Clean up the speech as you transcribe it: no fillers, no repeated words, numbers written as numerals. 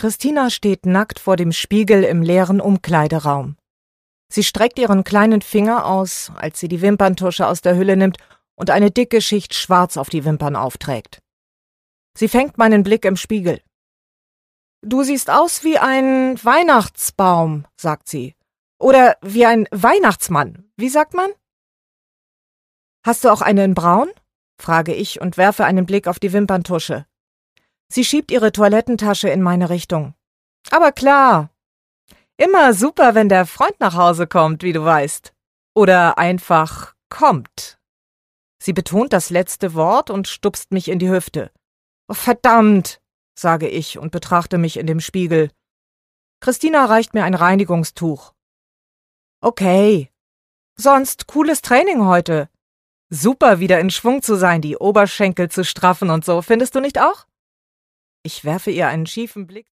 Christina steht nackt vor dem Spiegel im leeren Umkleideraum. Sie streckt ihren kleinen Finger aus, als sie die Wimperntusche aus der Hülle nimmt und eine dicke Schicht Schwarz auf die Wimpern aufträgt. Sie fängt meinen Blick im Spiegel. »Du siehst aus wie ein Weihnachtsbaum«, sagt sie. »Oder wie ein Weihnachtsmann. Wie sagt man?« »Hast du auch eine in Braun?«, frage ich und werfe einen Blick auf die Wimperntusche. Sie schiebt ihre Toilettentasche in meine Richtung. »Aber klar. Immer super, wenn der Freund nach Hause kommt, wie du weißt. Oder einfach kommt.« Sie betont das letzte Wort und stupst mich in die Hüfte. »Oh, verdammt«, sage ich und betrachte mich in dem Spiegel. Christina reicht mir ein Reinigungstuch. »Okay. Sonst cooles Training heute. Super, wieder in Schwung zu sein, die Oberschenkel zu straffen und so, findest du nicht auch?« Ich werfe ihr einen schiefen Blick